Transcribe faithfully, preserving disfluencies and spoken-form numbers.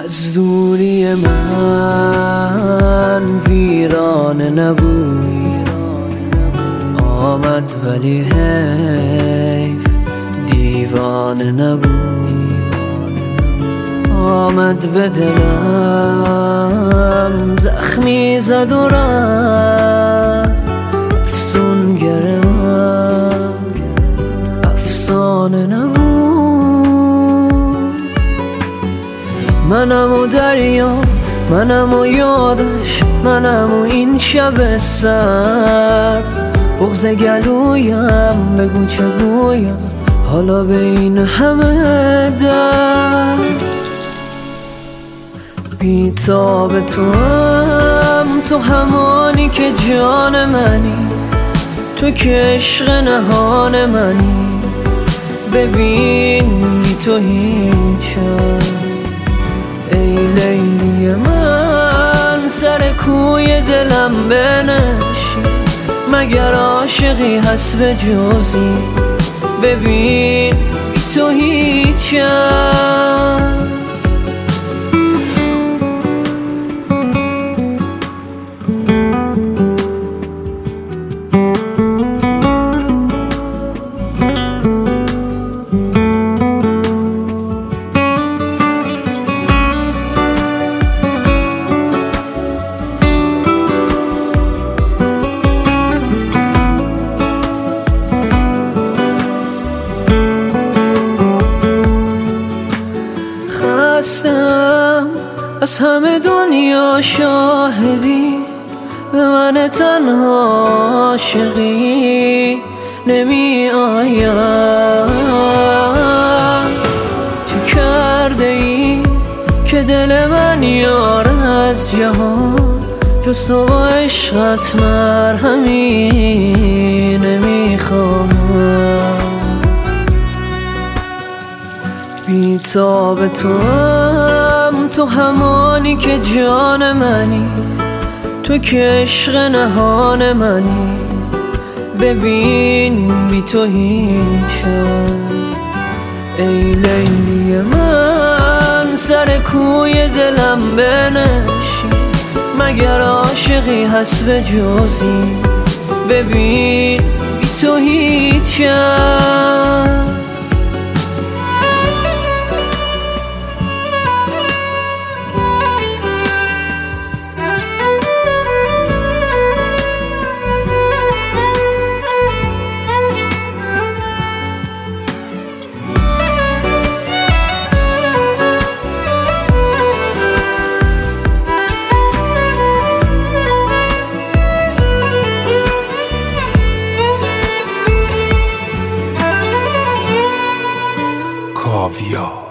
از دوری من ویرانه نبود، آمد ولی حیف دیوانه نبود. آمد به دلم زخمی زد و رفت، افسونگر من افسانه نبود. منم و دریا، منم و یادش، منم و این شب سرد. بغض گلویم بگو چگویم حالا به این همه درد. بی‌تاب تو هم، تو همانی که جان منی، تو که عشق نهان منی. ببین بی تو هیچم ای لیلی من، سر کوی دلم بنشین، مگر عاشقی هست به جزی. ببین بی تو هیچم. خستم از همه دنیا شاهدی، به من تنها عاشقی نمی آیم. چه کرده ای که دل من یار از جهان، جز تو و عشقت مرهمی نمی خواهم. بی‌تاب تو هم، تو همانی که جان منی، تو که عشق نهان منی. ببین بی تو هیچم ای لیلی من، سر کوی دلم بنشین، مگر عاشقی هست به جزی. ببین بی تو هیچم. کاویا.